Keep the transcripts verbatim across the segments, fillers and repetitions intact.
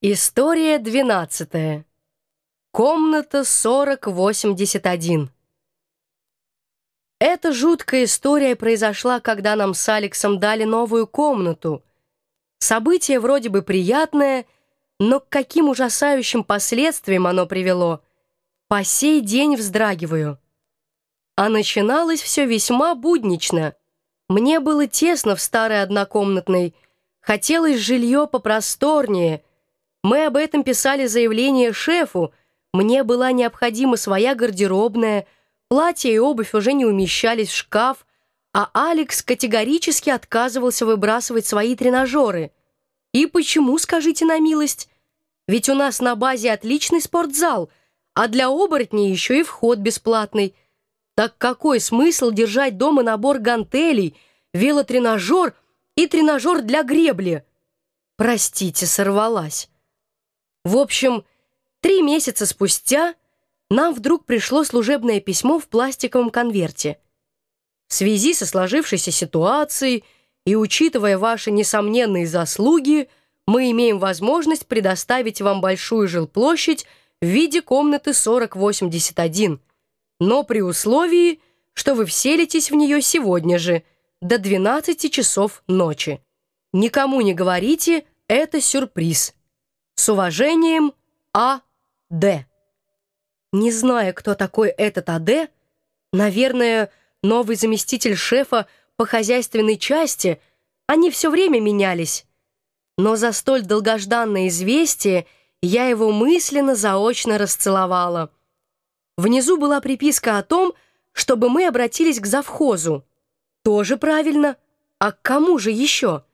История двенадцатая. Комната сорок восемьдесят один. Эта жуткая история произошла, когда нам с Алексом дали новую комнату. Событие вроде бы приятное, но к каким ужасающим последствиям оно привело, по сей день вздрагиваю. А начиналось все весьма буднично. Мне было тесно в старой однокомнатной, хотелось жилье попросторнее. Мы об этом писали заявление шефу, мне была необходима своя гардеробная, платья и обувь уже не умещались в шкаф, а Алекс категорически отказывался выбрасывать свои тренажеры. И почему, скажите на милость? Ведь у нас на базе отличный спортзал, а для оборотней еще и вход бесплатный. Так какой смысл держать дома набор гантелей, велотренажер и тренажер для гребли? Простите, сорвалась. В общем, три месяца спустя нам вдруг пришло служебное письмо в пластиковом конверте. В связи со сложившейся ситуацией и учитывая ваши несомненные заслуги, мы имеем возможность предоставить вам большую жилплощадь в виде комнаты сорок восемьдесят один, но при условии, что вы вселитесь в нее сегодня же, до двенадцати часов ночи. Никому не говорите, это сюрприз. С уважением, А. Д. Не зная, кто такой этот А. Д., наверное, новый заместитель шефа по хозяйственной части, они все время менялись. Но за столь долгожданное известие я его мысленно заочно расцеловала. Внизу была приписка о том, чтобы мы обратились к завхозу. Тоже правильно. А к кому же еще?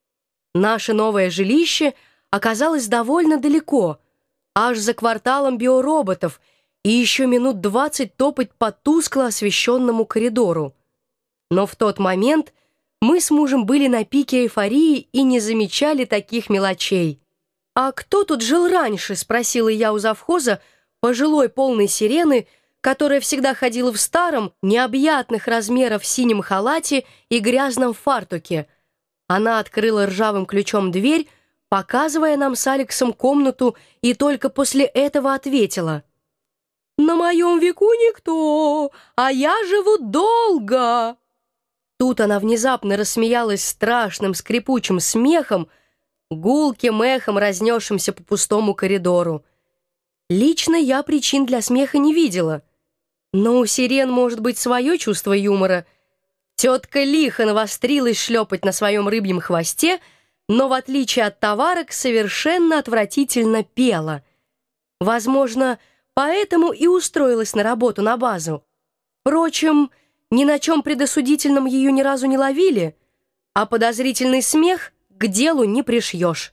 Наше новое жилище оказалось довольно далеко, аж за кварталом биороботов, и еще минут двадцать топать по тускло освещенному коридору. Но в тот момент мы с мужем были на пике эйфории и не замечали таких мелочей. «А кто тут жил раньше?» — спросила я у завхоза, пожилой полной сирены, которая всегда ходила в старом, необъятных размеров синем халате и грязном фартуке. Она открыла ржавым ключом дверь, показывая нам с Алексом комнату, и только после этого ответила: «На моем веку никто, а я живу долго». Тут она внезапно рассмеялась страшным скрипучим смехом, гулким эхом, разнесшимся по пустому коридору. Лично я причин для смеха не видела, но у сирен может быть свое чувство юмора. Тетка лихо навострилась шлепать на своем рыбьем хвосте, но, в отличие от товарок, совершенно отвратительно пела. Возможно, поэтому и устроилась на работу на базу. Впрочем, ни на чем предосудительном ее ни разу не ловили, а подозрительный смех к делу не пришьешь.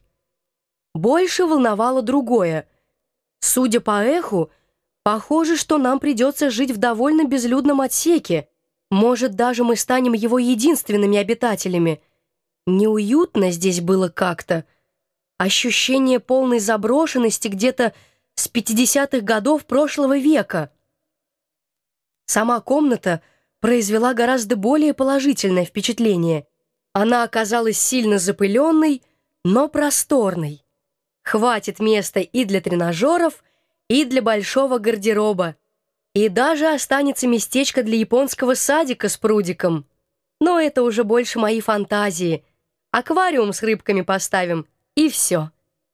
Больше волновало другое. Судя по эху, похоже, что нам придется жить в довольно безлюдном отсеке. Может, даже мы станем его единственными обитателями. Неуютно здесь было как-то. Ощущение полной заброшенности где-то с пятидесятых годов прошлого века. Сама комната произвела гораздо более положительное впечатление. Она оказалась сильно запыленной, но просторной. Хватит места и для тренажеров, и для большого гардероба. И даже останется местечко для японского садика с прудиком. Но это уже больше мои фантазии. Аквариум с рыбками поставим, и все.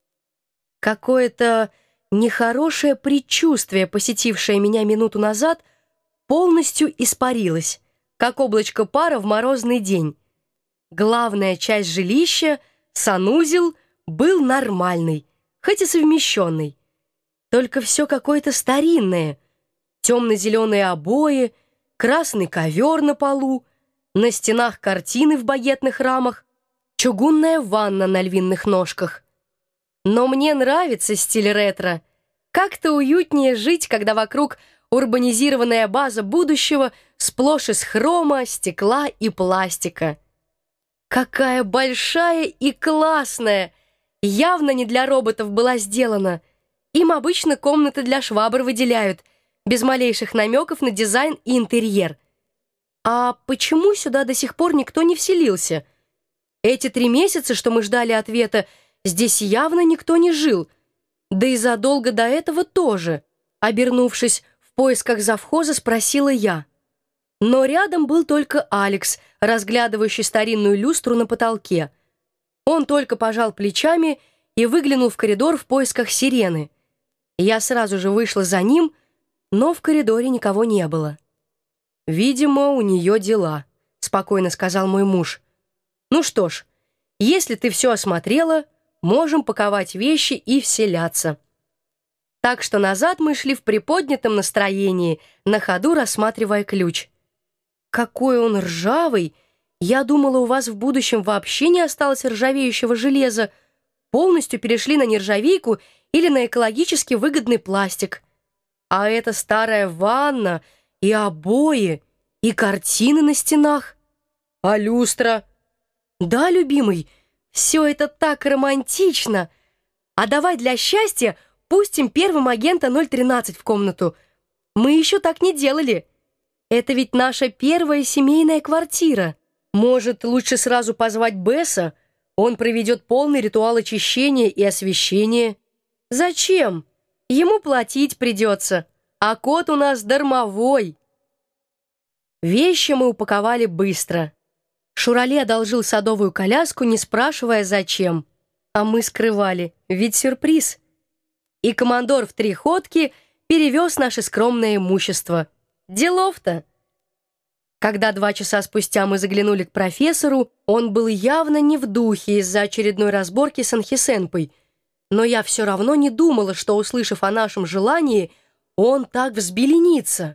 Какое-то нехорошее предчувствие, посетившее меня минуту назад, полностью испарилось, как облачко пара в морозный день. Главная часть жилища, санузел, был нормальный, хоть и совмещенный. Только все какое-то старинное. Темно-зеленые обои, красный ковер на полу, на стенах картины в багетных рамах, чугунная ванна на львиных ножках. Но мне нравится стиль ретро. Как-то уютнее жить, когда вокруг урбанизированная база будущего сплошь из хрома, стекла и пластика. Какая большая и классная! Явно не для роботов была сделана. Им обычно комнаты для швабр выделяют, без малейших намеков на дизайн и интерьер. А почему сюда до сих пор никто не вселился? Эти три месяца, что мы ждали ответа, Здесь явно никто не жил, да и задолго до этого тоже. Обернувшись в поисках завхоза, спросила я. Но рядом был только Алекс, разглядывающий старинную люстру на потолке. Он только пожал плечами и выглянул в коридор в поисках сирены. Я сразу же вышла за ним, но в коридоре никого не было. «Видимо, у нее дела», — спокойно сказал мой муж. «Ну что ж, если ты все осмотрела, можем паковать вещи и вселяться». Так что назад мы шли в приподнятом настроении, на ходу рассматривая ключ. «Какой он ржавый! Я думала, у вас в будущем вообще не осталось ржавеющего железа. Полностью перешли на нержавейку или на экологически выгодный пластик. А это старая ванна и обои, и картины на стенах. А люстра?» «Да, любимый, все это так романтично. А давай для счастья пустим первым агента ноль тринадцать в комнату. Мы еще так не делали. Это ведь наша первая семейная квартира. Может, лучше сразу позвать Бесса? Он проведет полный ритуал очищения и освящения». «Зачем? Ему платить придется, а кот у нас дармовой». Вещи мы упаковали быстро. Шурале одолжил садовую коляску, не спрашивая, зачем. А мы скрывали, ведь сюрприз. И командор в три ходки перевез наше скромное имущество. Делов-то! Когда два часа спустя мы заглянули к профессору, он был явно не в духе из-за очередной разборки с Анхисенпой. Но я все равно не думала, что, услышав о нашем желании, он так взбеленится.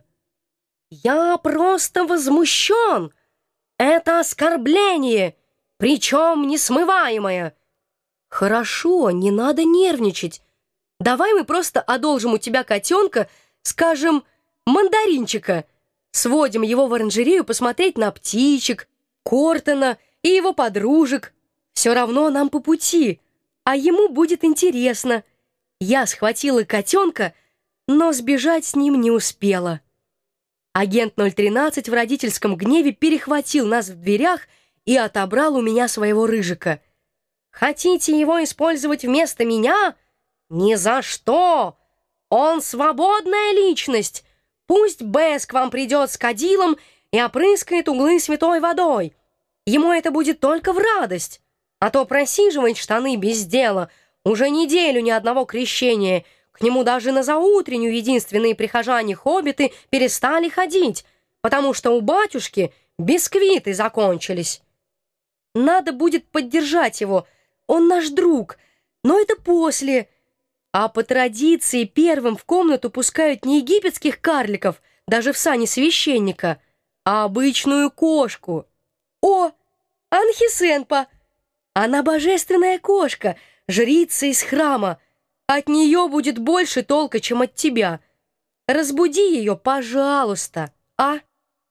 «Я просто возмущен! Это оскорбление, причем несмываемое!» «Хорошо, не надо нервничать. Давай мы просто одолжим у тебя котенка, скажем, мандаринчика, сводим его в оранжерею посмотреть на птичек, Кортона и его подружек. Все равно нам по пути, а ему будет интересно». Я схватила котенка, но сбежать с ним не успела. Агент ноль тринадцать в родительском гневе перехватил нас в дверях и отобрал у меня своего рыжика. «Хотите его использовать вместо меня? Ни за что! Он свободная личность. Пусть Бесс к вам придет с кадилом и опрыскает углы святой водой. Ему это будет только в радость. А то просиживать штаны без дела. Уже неделю ни одного крещения. К нему даже на заутреннюю единственные прихожане-хоббиты перестали ходить, потому что у батюшки бисквиты закончились. Надо будет поддержать его. Он наш друг. Но это после. А по традиции первым в комнату пускают не египетских карликов, даже в сане священника, а обычную кошку. О, Анхисенпа! Она божественная кошка, жрица из храма. От нее будет больше толка, чем от тебя. Разбуди ее, пожалуйста, а?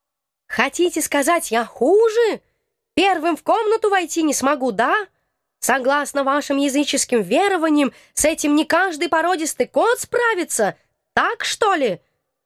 Хотите сказать, я хуже? Первым в комнату войти не смогу, да? Согласно вашим языческим верованиям, с этим не каждый породистый кот справится. Так, что ли?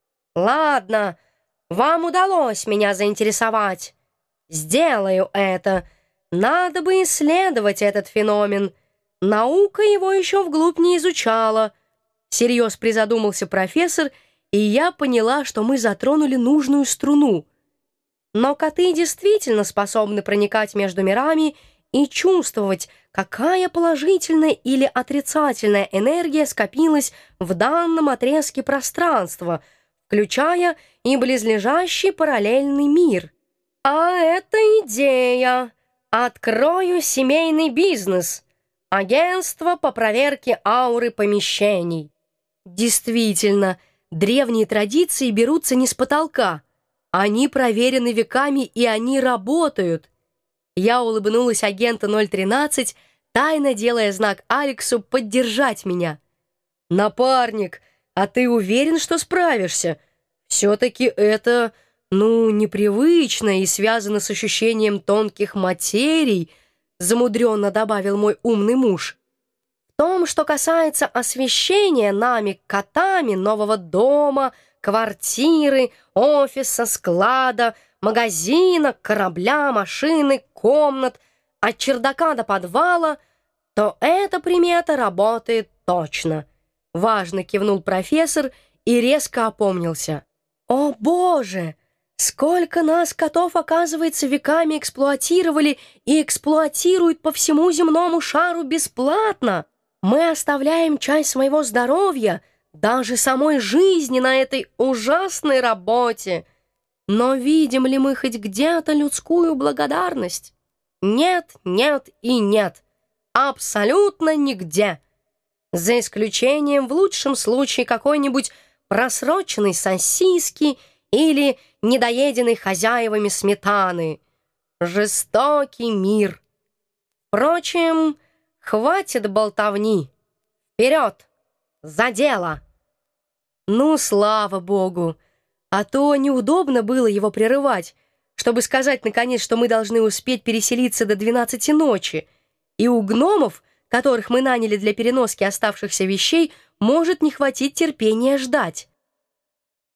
Ладно, вам удалось меня заинтересовать. Сделаю это. Надо бы исследовать этот феномен. Наука его еще вглубь не изучала. Всерьез призадумался профессор, и я поняла, что мы затронули нужную струну. Но коты действительно способны проникать между мирами и чувствовать, какая положительная или отрицательная энергия скопилась в данном отрезке пространства, включая и близлежащий параллельный мир. А это идея. Открою семейный бизнес. Агентство по проверке ауры помещений. Действительно, древние традиции берутся не с потолка. Они проверены веками, и они работают. Я улыбнулась агенту ноль тринадцать, тайно делая знак Алексу поддержать меня. «Напарник, а ты уверен, что справишься? Все-таки это, ну, непривычно и связано с ощущением тонких материй», замудренно добавил мой умный муж. «В том, что касается освещения нами, котами, нового дома, квартиры, офиса, склада, магазина, корабля, машины, комнат, от чердака до подвала, то эта примета работает точно. Важно кивнул профессор и резко опомнился. О, Боже! Сколько нас, котов, оказывается, веками эксплуатировали и эксплуатируют по всему земному шару бесплатно. Мы оставляем часть своего здоровья, даже самой жизни на этой ужасной работе. Но видим ли мы хоть где-то людскую благодарность? Нет, нет и нет. Абсолютно нигде. За исключением, в лучшем случае, какой-нибудь просроченной сосиски или недоеденной хозяевами сметаны. Жестокий мир. Впрочем, хватит болтовни. Вперед! За дело! Ну, слава богу! А то неудобно было его прерывать, чтобы сказать, наконец, что мы должны успеть переселиться до двенадцати ночи, и у гномов, которых мы наняли для переноски оставшихся вещей, может не хватить терпения ждать.